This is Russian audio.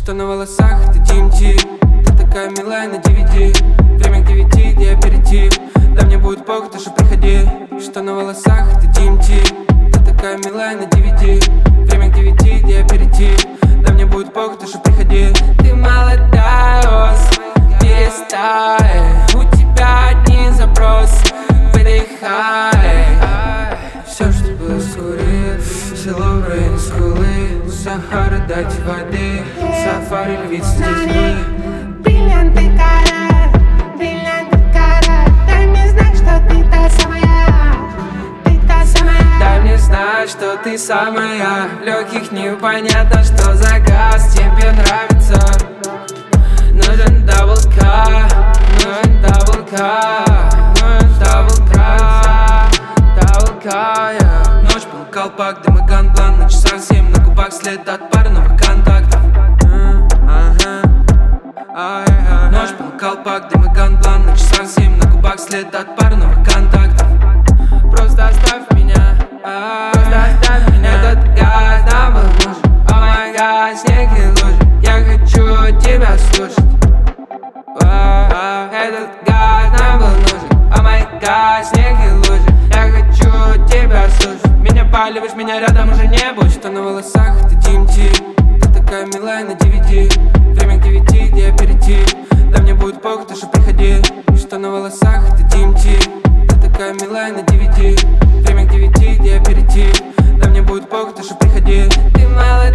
Что на волосах, ты DMT. Ты такая милая на DVD. Время к 9, где аперитив. Да мне будет похуй, ты же приходи. Что на волосах, ты DMT. Ты такая милая на DVD. Время к 9, где аперитив. Да мне будет похуй, ты же приходи. Ты молодая ос, перестай. У тебя одни запросы, выдыхай. Все, что было скурил, село в районе скулы. Сахара, дайте воды, сафари, львица с детьми. Бриллианты кара, дай мне знать, что ты та самая. Ты та самая. Дай мне знать, что ты самая. В легких непонятно, что за газ тебе нравится. Нужен даблка, нужен даблка, нужен даблка, yeah. Ночь был колпак, дым и ганплан. На часах 7, на губах след от пары новых контактов. Ночь был колпак, дым и ганплан. На часах 7, на губах след от пары новых контактов. Просто оставь меня, просто оставь меня. Этот газ нам был нужен. О май гад, снег и лужи. Я хочу тебя слушать. Этот газ нам был нужен. О май гад, снег и лужи. Я хочу тебя слушать. Меня паливаешь, меня рядом уже не будет. Что на волосах, ты DMT. Ты такая милая на DVD. Время к 9, где аперитив. Да мне будет похуй, ты же приходи. Что на волосах, ты DMT. Ты такая милая на DVD. Время к 9, где аперитив. Да мне будет похуй, ты же приходи. Ты молодая.